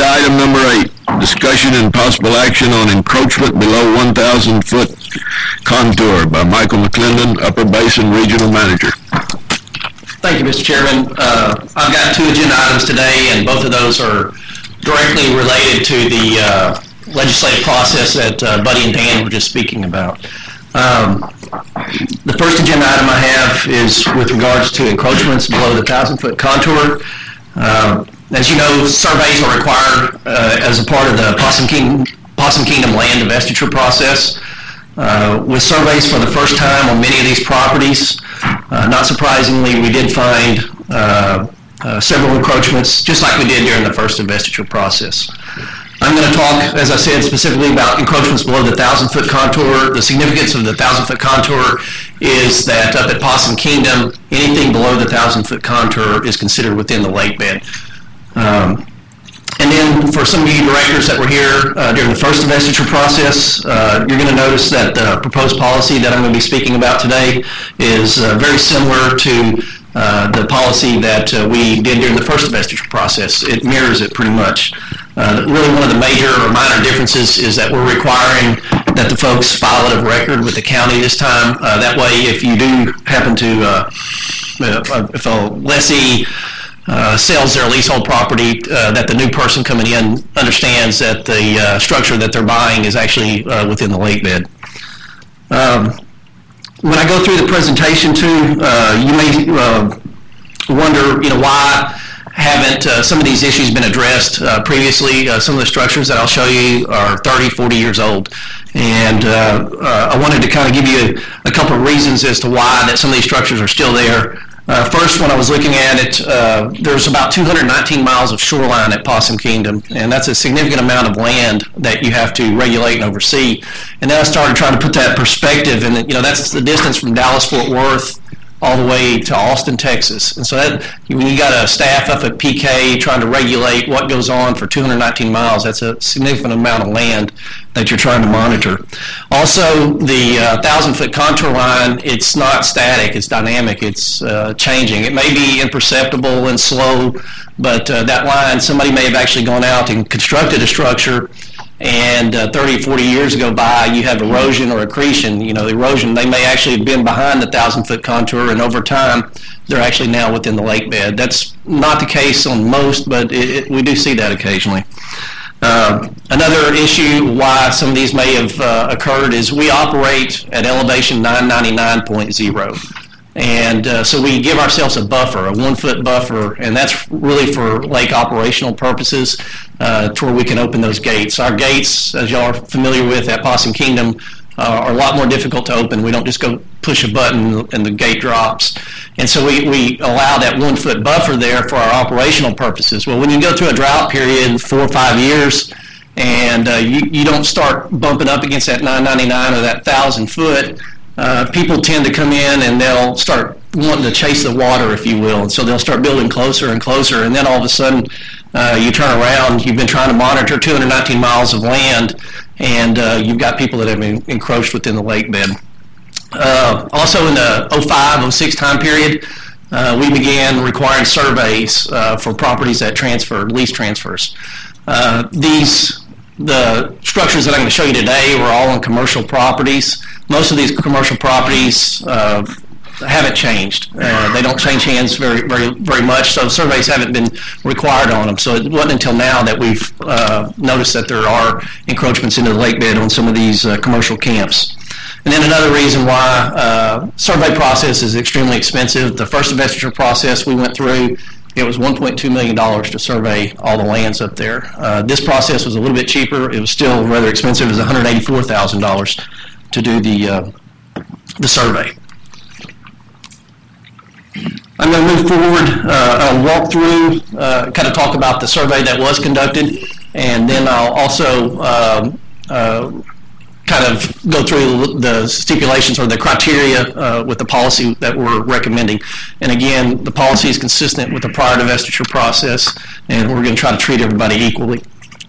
Agenda item number 8, discussion and possible action on encroachment below 1,000 foot contour by Michael McClendon, Upper Basin Regional Manager. Thank you, Mr. Chairman. I've got 2 agenda items today, and both of those are directly related to the legislative process that Buddy and Dan were just speaking about. The first agenda item I have is with regards to encroachments below the 1,000-foot contour. As you know, surveys are required as a part of the Possum Kingdom land divestiture process. With surveys for the first time on many of these properties, not surprisingly, we did find several encroachments, just like we did during the first divestiture process. I'm going to talk, as I said, specifically about encroachments below the 1,000-foot contour. The significance of the 1,000-foot contour is that up at Possum Kingdom, anything below the 1,000-foot contour is considered within the lake bed. And then for some of you directors that were here during the first divestiture process, you're going to notice that the proposed policy that I'm going to be speaking about today is very similar to the policy that we did during the first divestiture process. It mirrors it pretty much. Really one of the major or minor differences is that we're requiring that the folks file it of record with the county this time. That way, if you do happen to, if a lessee sells their leasehold property, that the new person coming in understands that the structure that they're buying is actually within the lake bed. When I go through the presentation too, you may wonder, why haven't some of these issues been addressed previously. Some of the structures that I'll show you are 30, 40 years old. And I wanted to kind of give you a couple of reasons as to why that some of these structures are still there. First, when I was looking at it, there's about 219 miles of shoreline at Possum Kingdom, and that's a significant amount of land that you have to regulate and oversee. And then I started trying to put that in perspective, and that's the distance from Dallas-Fort Worth all the way to Austin, Texas. And so that, when you got a staff up at PK trying to regulate what goes on for 219 miles, that's a significant amount of land that you're trying to monitor. Also, the 1,000-foot contour line, it's not static, it's dynamic, it's changing. It may be imperceptible and slow, but that line, somebody may have actually gone out and constructed a structure, and 30, 40 years go by, you have erosion or accretion. The erosion, they may actually have been behind the 1,000-foot contour, and over time, they're actually now within the lake bed. That's not the case on most, but we do see that occasionally. Another issue why some of these may have occurred is we operate at elevation 999.0. And so we give ourselves a buffer, a 1-foot buffer, and that's really for lake operational purposes to where we can open those gates. Our gates, as y'all are familiar with at Possum Kingdom, are a lot more difficult to open. We don't just go push a button and the gate drops. And so we allow that 1-foot buffer there for our operational purposes. Well, when you go through a drought period, 4 or 5 years, and you don't start bumping up against that 999 or that 1,000-foot, people tend to come in and they'll start wanting to chase the water, if you will. And so they'll start building closer and closer, and then all of a sudden you turn around, you've been trying to monitor 219 miles of land, and you've got people that have been encroached within the lake bed. Also in the 05-06 time period, we began requiring surveys for properties that transferred, lease transfers. The structures that I'm going to show you today were all on commercial properties. Most of these commercial properties haven't changed. They don't change hands very, very, very much, so surveys haven't been required on them. So it wasn't until now that we've noticed that there are encroachments into the lake bed on some of these commercial camps. And then another reason why survey process is extremely expensive. The first divestiture process we went through, it was $1.2 million to survey all the lands up there. This process was a little bit cheaper. It was still rather expensive. It was $184,000 to do the survey. I'm going to move forward. I'll walk through, kind of talk about the survey that was conducted, and then I'll also kind of go through the stipulations or the criteria with the policy that we're recommending. And again, the policy is consistent with the prior divestiture process, and we're going to try to treat everybody equally.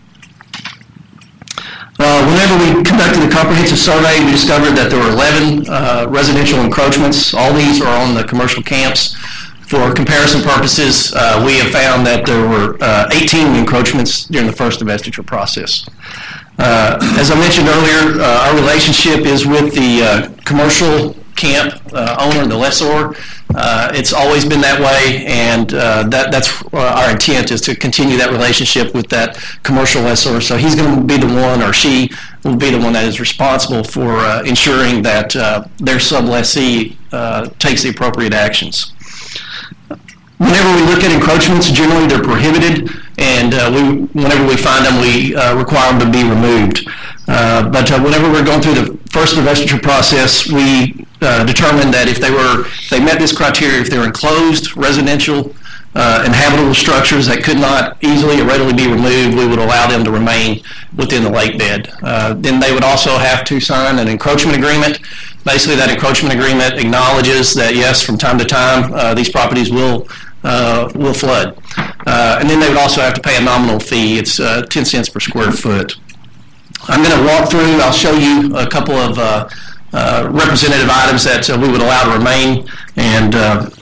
Whenever we conducted a comprehensive survey, we discovered that there were 11 residential encroachments. All these are on the commercial camps. For comparison purposes, we have found that there were 18 encroachments during the first divestiture process. As I mentioned earlier, our relationship is with the commercial camp owner, the lessor. It's always been that way, and that's our intent, is to continue that relationship with that commercial lessor. So he's going to be the one, or she will be the one that is responsible for ensuring that their sub-lessee takes the appropriate actions. Whenever we look at encroachments, generally they're prohibited, and whenever we find them, we require them to be removed. But whenever we're going through the first divestiture process, we determined that if they met this criteria, if they're enclosed residential inhabitable structures that could not easily or readily be removed, we would allow them to remain within the lake bed. Then they would also have to sign an encroachment agreement. Basically, that encroachment agreement acknowledges that, yes, from time to time, these properties will flood. And then they would also have to pay a nominal fee. It's 10 cents per square foot. I'm going to walk through, I'll show you a couple of representative items that we would allow to remain. And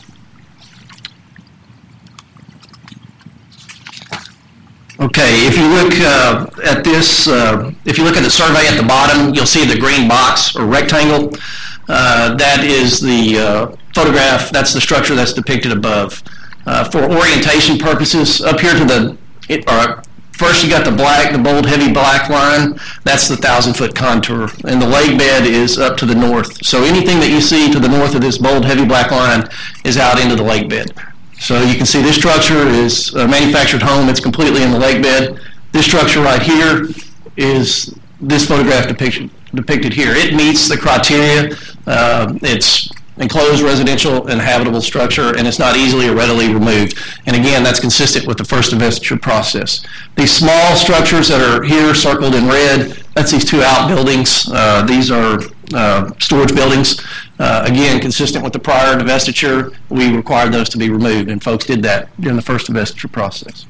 okay, if you look at this, if you look at the survey at the bottom, you'll see the green box or rectangle. That is the photograph, that's the structure that's depicted above. For orientation purposes, up here to the, first you got the bold, heavy black line. That's the 1,000-foot contour, and the lake bed is up to the north. So anything that you see to the north of this bold, heavy black line is out into the lake bed. So you can see this structure is a manufactured home. It's completely in the lake bed. This structure right here is this photograph depicted here. It meets the criteria. It's enclosed residential inhabitable structure, and it's not easily or readily removed. And again, that's consistent with the first divestiture process. These small structures that are here circled in red, that's these two outbuildings. These are storage buildings. Again, consistent with the prior divestiture, we required those to be removed, and folks did that during the first divestiture process.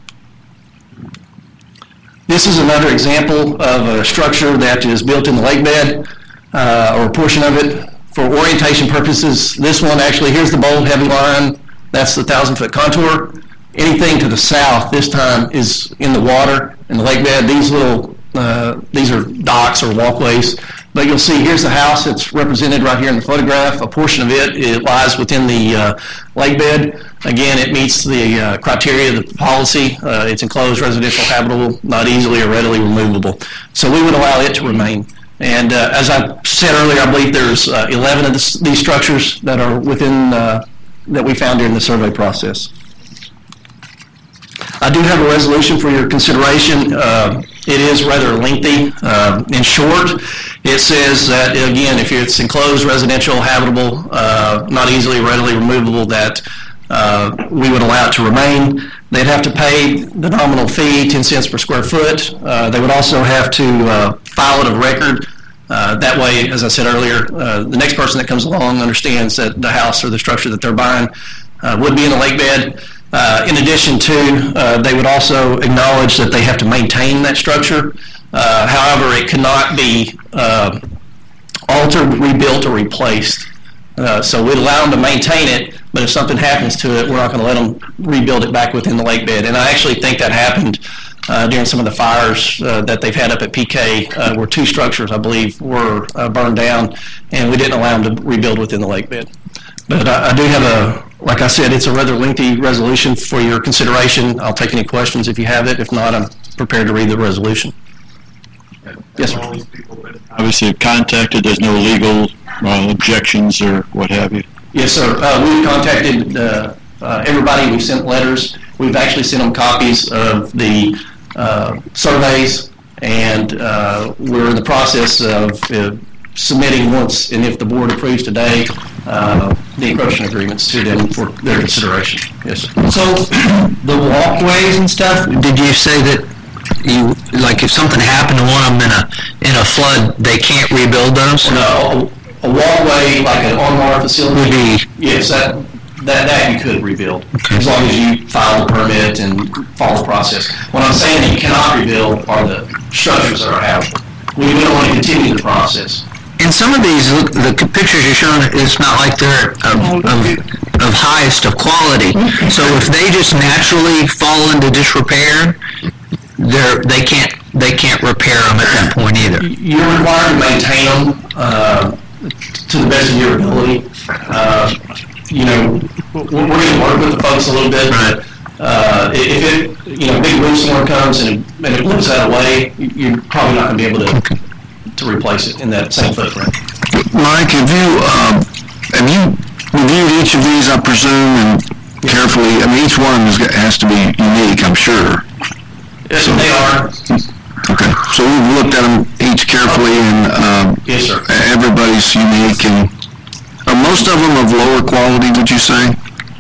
This is another example of a structure that is built in the lake bed, or a portion of it. For orientation purposes, this one actually, here's the bold heavy line, that's the 1,000-foot contour. Anything to the south this time is in the water, in the lake bed. These are docks or walkways. But you'll see here's the house that's represented right here in the photograph. A portion of it lies within the lake bed. Again, it meets the criteria of the policy. It's enclosed residential habitable, not easily or readily removable. So we would allow it to remain. And as I said earlier, I believe there's 11 of these structures that are within, that we found during the survey process. I do have a resolution for your consideration. It is rather lengthy. In short, it says that, again, if it's enclosed residential habitable, not easily or readily removable, that we would allow it to remain. They'd have to pay the nominal fee, 10 cents per square foot. They would also have to file it of record. That way, as I said earlier, the next person that comes along understands that the house or the structure that they're buying would be in the lake bed. In addition to, they would also acknowledge that they have to maintain that structure. However, it cannot be altered, rebuilt, or replaced. So we'd allow them to maintain it, but if something happens to it, we're not going to let them rebuild it back within the lake bed. And I actually think that happened during some of the fires that they've had up at PK, where two structures, I believe, were burned down, and we didn't allow them to rebuild within the lake bed. But I do have like I said, it's a rather lengthy resolution for your consideration. I'll take any questions if you have it. If not, I'm prepared to read the resolution. Yes, sir. Obviously, if contacted, there's no legal objections or what have you. Yes, sir. We've contacted everybody. We've sent letters. We've actually sent them copies of the surveys, and we're in the process of submitting once, and if the board approves today, the encroachment agreements to them for their consideration. Yes, sir. So the walkways and stuff, did you say that you, like, if something happened to one of them in a flood, they can't rebuild those? No, a walkway like an on-water facility would be, yes, that you could rebuild, okay, as long as you file the permit and follow the process. What I'm saying that you cannot rebuild are the structures that are habitable. We don't want to continue the process. In some of these, the pictures you're showing, it's not like they're of of highest of quality. So if they just naturally fall into disrepair, they can't repair them at that point either. You're required to maintain them to the best of your ability. We're going to work with the folks a little bit, but if big windstorm comes and it blows that away, you're probably not going to be able to replace it in that same footprint. Mike, have you reviewed each of these, I presume, and carefully? I mean, each one has to be unique, I'm sure. Yes, they are. Okay, so we've looked at them each carefully, and yes, sir. Everybody's unique, and are most of them of lower quality, would you say?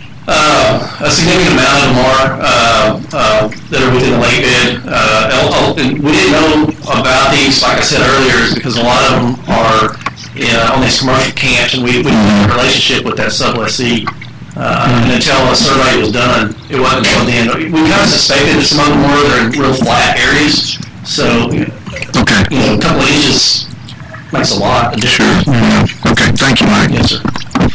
A significant amount of them are that are within the lake bed. We didn't know about these, like I said earlier, is because a lot of them are on these commercial camps, and we didn't have a relationship with that sub-lessee. And until a survey was done, it wasn't until then. We kind of suspected that some of them they're in real flat areas, so a couple of inches makes a lot. Sure. Yeah. Okay. Thank you, Mike. Yes, sir.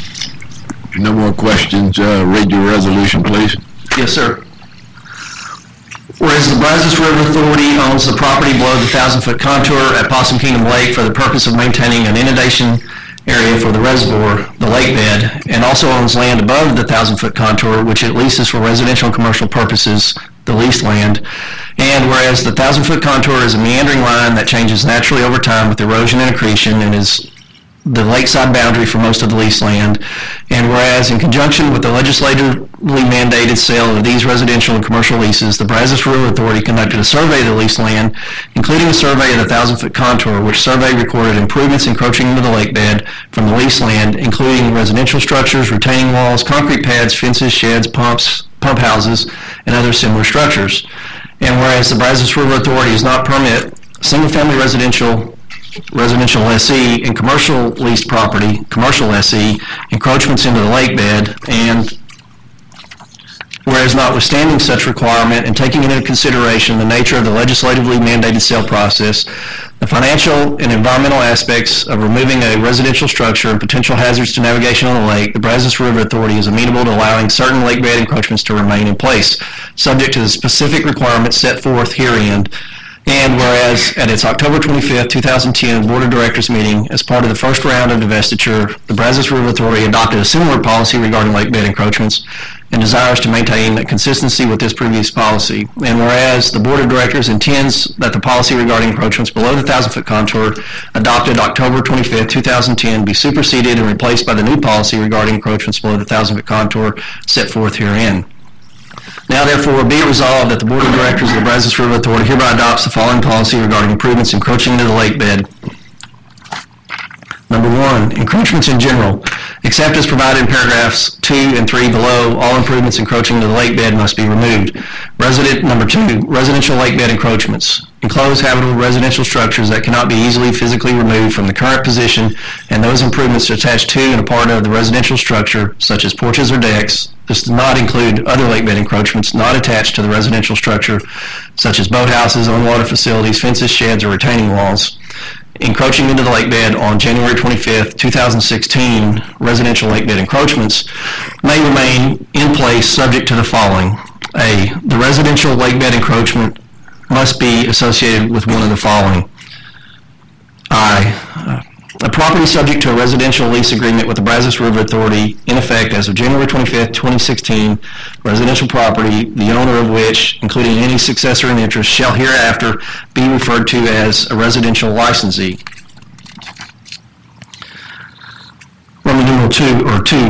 No more questions. Read your resolution, please. Yes, sir. Whereas the Brazos River Authority owns the property below the 1,000-foot contour at Possum Kingdom Lake for the purpose of maintaining an inundation area for the reservoir, the lake bed, and also owns land above the 1,000-foot contour, which it leases for residential and commercial purposes, the leased land. And whereas the 1,000-foot contour is a meandering line that changes naturally over time with erosion and accretion and is the lakeside boundary for most of the leased land, and whereas in conjunction with the legislatively mandated sale of these residential and commercial leases, the Brazos River Authority conducted a survey of the leased land, including a survey of the 1,000-foot contour, which survey recorded improvements encroaching into the lake bed from the leased land, including residential structures, retaining walls, concrete pads, fences, sheds, pump houses, and other similar structures. And whereas the Brazos River Authority does not permit single-family residential lessee and commercial leased property, commercial lessee, encroachments into the lake bed, and whereas notwithstanding such requirement and taking into consideration the nature of the legislatively mandated sale process, the financial and environmental aspects of removing a residential structure and potential hazards to navigation on the lake, the Brazos River Authority is amenable to allowing certain lake bed encroachments to remain in place, subject to the specific requirements set forth herein. And whereas at its October 25th, 2010 Board of Directors meeting, as part of the first round of divestiture, the Brazos River Authority adopted a similar policy regarding lake bed encroachments and desires to maintain a consistency with this previous policy. And whereas the Board of Directors intends that the policy regarding encroachments below the 1,000-foot contour adopted October 25th, 2010 be superseded and replaced by the new policy regarding encroachments below the 1,000-foot contour set forth herein. Now, therefore, be it resolved that the Board of Directors of the Brazos River Authority hereby adopts the following policy regarding improvements encroaching into the lake bed. Number 1, encroachments in general. Except as provided in paragraphs 2 and 3 below, all improvements encroaching into the lake bed must be removed. Number 2, residential lake bed encroachments. Enclosed habitable residential structures that cannot be easily physically removed from the current position, and those improvements attached to and a part of the residential structure, such as porches or decks. This does not include other lake bed encroachments not attached to the residential structure, such as boathouses, on-water facilities, fences, sheds, or retaining walls. Encroaching into the lake bed on January 25th, 2016, residential lake bed encroachments may remain in place subject to the following. A, the residential lake bed encroachment must be associated with one of the following. I, a property subject to a residential lease agreement with the Brazos River Authority in effect as of January 25th, 2016, residential property, the owner of which, including any successor in interest, shall hereafter be referred to as a residential licensee. Roman numeral 2,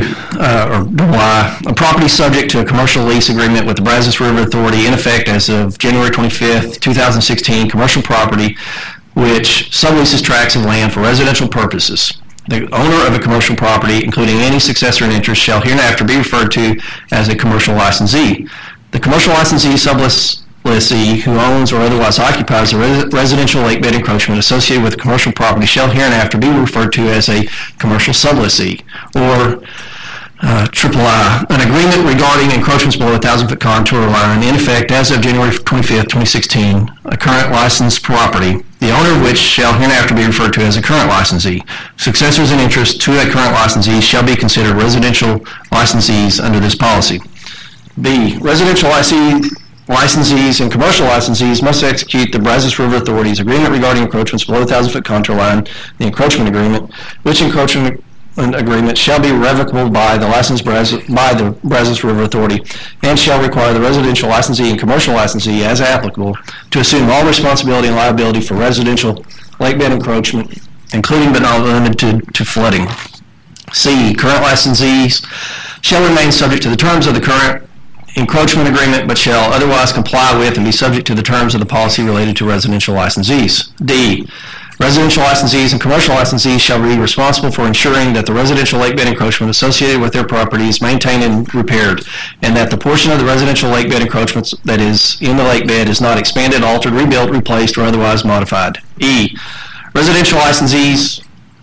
a property subject to a commercial lease agreement with the Brazos River Authority in effect as of January 25th, 2016, commercial property, which subleases tracts of land for residential purposes. The owner of a commercial property, including any successor in interest, shall hereinafter be referred to as a commercial licensee. The commercial licensee sublessee who owns or otherwise occupies a residential lake bed encroachment associated with commercial property shall hereinafter be referred to as a commercial sublessee. Or III, an agreement regarding encroachments below 1,000-foot contour line in effect as of January 25th, 2016, a current licensed property, the owner of which shall hereafter be referred to as a current licensee. Successors in interest to a current licensee shall be considered residential licensees under this policy. B, residential licensees and commercial licensees must execute the Brazos River Authority's agreement regarding encroachments below 1,000-foot contour line, the encroachment agreement, which encroachment agreement shall be revocable by the Brazos River Authority and shall require the residential licensee and commercial licensee, as applicable, to assume all responsibility and liability for residential lakebed encroachment, including but not limited to flooding. C, current licensees shall remain subject to the terms of the current encroachment agreement, but shall otherwise comply with and be subject to the terms of the policy related to residential licensees. D, residential licensees and commercial licensees shall be responsible for ensuring that the residential lakebed encroachment associated with their property is maintained and repaired, and that the portion of the residential lakebed encroachments that is in the lakebed is not expanded, altered, rebuilt, replaced, or otherwise modified. E, residential licensees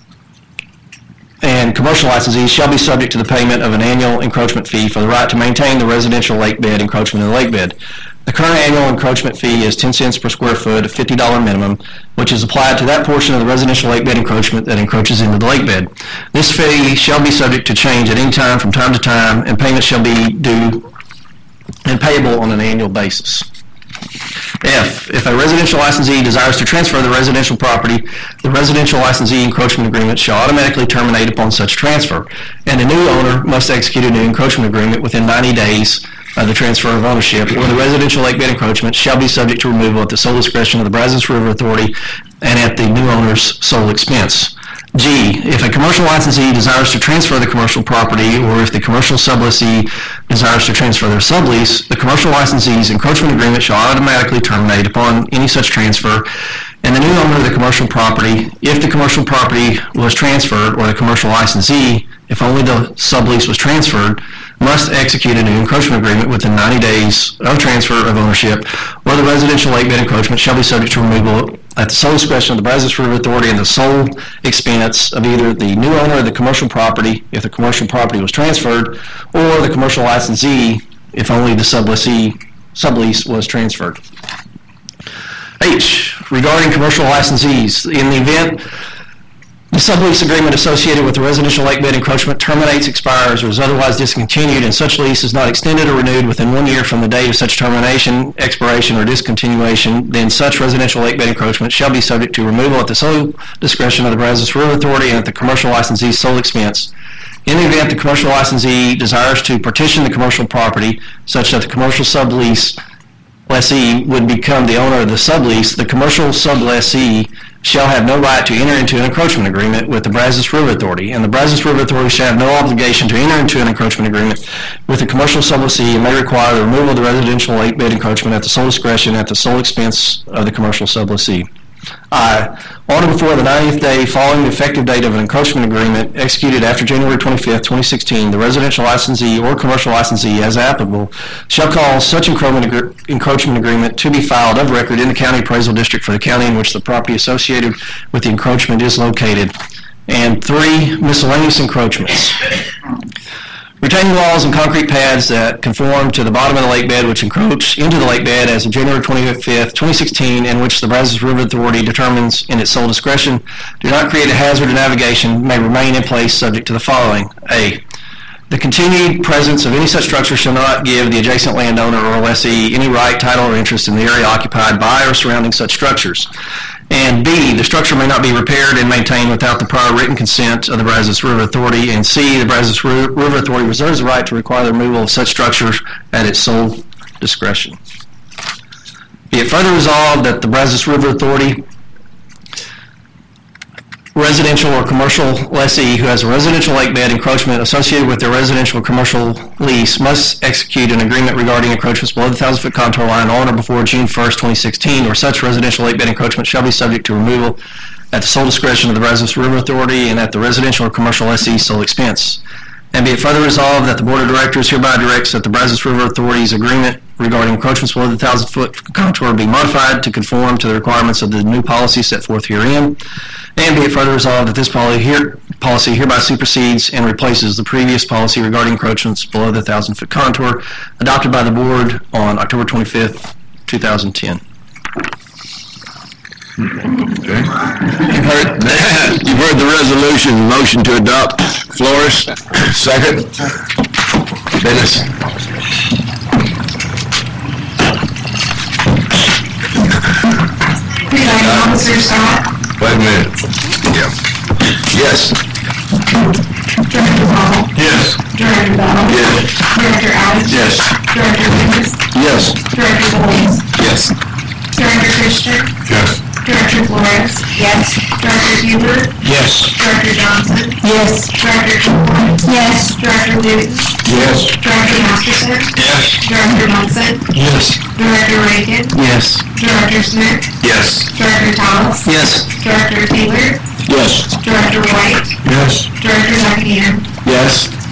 and commercial licensees shall be subject to the payment of an annual encroachment fee for the right to maintain the residential lakebed encroachment in the lakebed. The current annual encroachment fee is 10 cents per square foot, a $50 minimum, which is applied to that portion of the residential lakebed encroachment that encroaches into the lakebed. This fee shall be subject to change at any time from time to time, and payment shall be due and payable on an annual basis. F, if a residential licensee desires to transfer the residential property, the residential licensee encroachment agreement shall automatically terminate upon such transfer, and the new owner must execute a new encroachment agreement within 90 days of the transfer of ownership, or the residential lakebed encroachment shall be subject to removal at the sole discretion of the Brazos River Authority and at the new owner's sole expense. G, if a commercial licensee desires to transfer the commercial property, or if the commercial sublessee desires to transfer their sublease, the commercial licensee's encroachment agreement shall automatically terminate upon any such transfer, and the new owner of the commercial property, if the commercial property was transferred, or the commercial licensee, if only the sublease was transferred, must execute a new encroachment agreement within 90 days of transfer of ownership, or the residential lakebed encroachment shall be subject to removal at the sole discretion of the Brazos River Authority and the sole expense of either the new owner of the commercial property, if the commercial property was transferred, or the commercial licensee, if only the sublease was transferred. H, regarding commercial licensees, in the event the sublease agreement associated with the residential lakebed encroachment terminates, expires, or is otherwise discontinued, and such lease is not extended or renewed within 1 year from the date of such termination, expiration, or discontinuation, then such residential lakebed encroachment shall be subject to removal at the sole discretion of the Brazos River Authority and at the commercial licensee's sole expense. In the event the commercial licensee desires to partition the commercial property such that the commercial sublease lessee would become the owner of the sublease, the commercial sublessee shall have no right to enter into an encroachment agreement with the Brazos River Authority, and the Brazos River Authority shall have no obligation to enter into an encroachment agreement with the commercial sublessee and may require the removal of the residential lakebed encroachment at the sole discretion at the sole expense of the commercial sublessee. I, on or before the 90th day following the effective date of an encroachment agreement executed after January 25th, 2016, the residential licensee or commercial licensee, as applicable, shall cause such encroachment agreement to be filed of record in the county appraisal district for the county in which the property associated with the encroachment is located. And 3, miscellaneous encroachments. Retaining walls and concrete pads that conform to the bottom of the lakebed which encroach into the lakebed as of January 25th, 2016, and which the Brazos River Authority determines in its sole discretion do not create a hazard to navigation may remain in place subject to the following. A, the continued presence of any such structure shall not give the adjacent landowner or lessee any right, title, or interest in the area occupied by or surrounding such structures. And B, the structure may not be repaired and maintained without the prior written consent of the Brazos River Authority. And C, the Brazos River Authority reserves the right to require the removal of such structures at its sole discretion. Be it further resolved that the Brazos River Authority residential or commercial lessee who has a residential lakebed encroachment associated with their residential or commercial lease must execute an agreement regarding encroachments below the 1,000-foot contour line on or before June 1st, 2016, or such residential lakebed encroachment shall be subject to removal at the sole discretion of the Brazos River Authority and at the residential or commercial lessee's sole expense. And be it further resolved that the Board of Directors hereby directs that the Brazos River Authority's agreement regarding encroachments below the 1,000-foot contour be modified to conform to the requirements of the new policy set forth herein. And be it further resolved that this policy hereby supersedes and replaces the previous policy regarding encroachments below the 1,000-foot contour adopted by the board on October 25th, 2010. Okay. You've heard the resolution. Motion to adopt. Flores. Second. Dennis. Presiding Officer Scott. Wait a minute. Yeah. Yes. Director Ball. Yes. Director Bell. Yes. Director Adams. Yes. Director Lucas. Yes. Director Bowles. Yes. Director Christian. Yes. Director Flores. Yes. Director Huber. Yes. Director Johnson. Yes. Director Cooper. Yes. Director Newton. Yes. Director Masterson. Yes. Director Munson. Yes. Director Reagan. Yes. Director Smith. Yes. Director Thomas. Yes. Director Taylor. Yes. Director White. Yes. Director Buckingham. Yes.